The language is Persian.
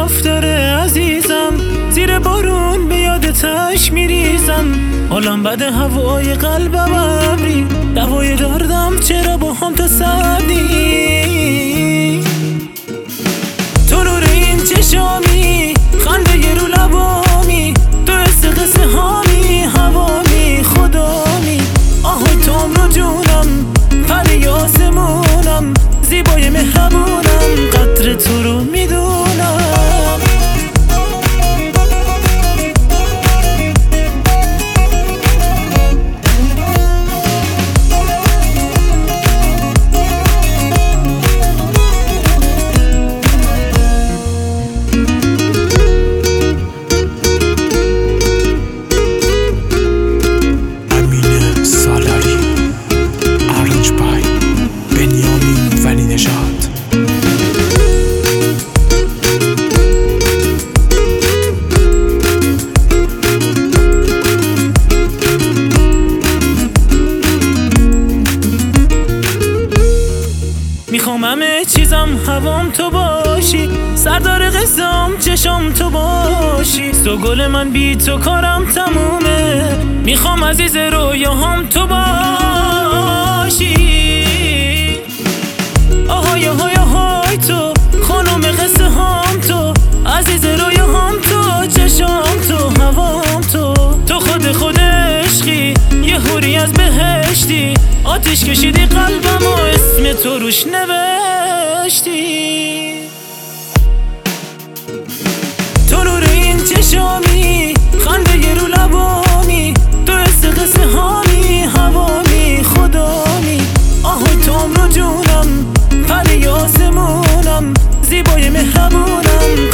لاف داره عزیزم، زیر بارون به یادتش میریزم. حالم بده هوای قلبم ابری، دوای دردم چرا با هم تو سردی. تو نور این چشامی، خنده رو لبامی، تو حس قصه هامی، هوامی خدامی. آهای توم رو جونم، پری آسمونم، زیبای مهربونم، قدر تو رو میدونم. میخوام همه چیزم هوام تو باشی، سردار قصام چشام تو باشی. تو گل من بی تو کارم تمومه، میخوام عزیز رویاهام تو باشی. آهای آهای آهای تو خانم قصه هام، تو عزیز رویاهام، تو چشام تو هوام، تو خود عشقی، یه حوری از بهشتی. آتیش کشیدی قلبم و اسم تو روش نوشتی. تو نور این چشامی، خنده رو لبامی، تو حس قصه هامی، هوامی خدامی. آهای توم رو جونم، پری آسمونم، زیبای مهربونم،